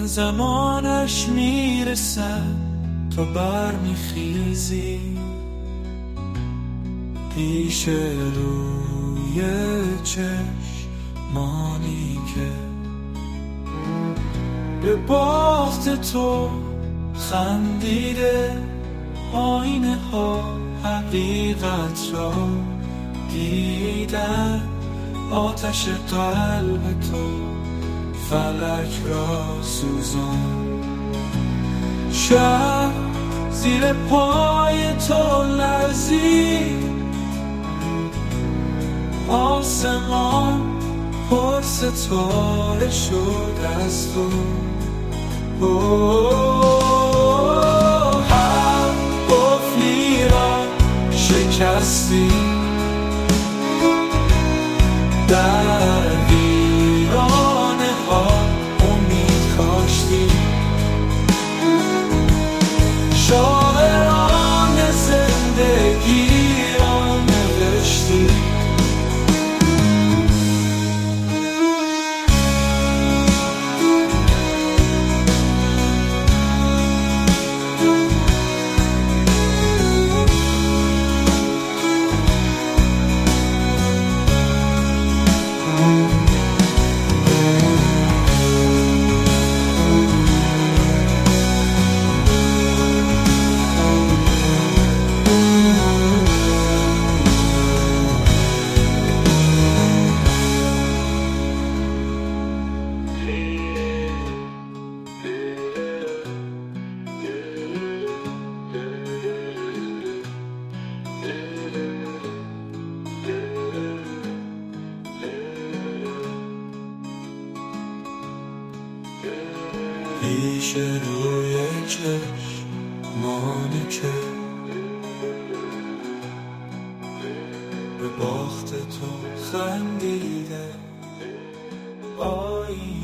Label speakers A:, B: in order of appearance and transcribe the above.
A: زمانش میرسد تا برمیخیزی پیش روی چشمانی که به باخت تو خندیده، آینه ها حقیقت را دیدن، آتش قلب تو فلک را سوزان. شب زیر پای تو لرزید، آسمان پر ستاره شد از تو. هر قفلی را شکستی، در ویرانه ها امید کاشتی. شاعران زندگی را نوشتی، پیش روی چشمانی که به باخت تو خندیده، آینه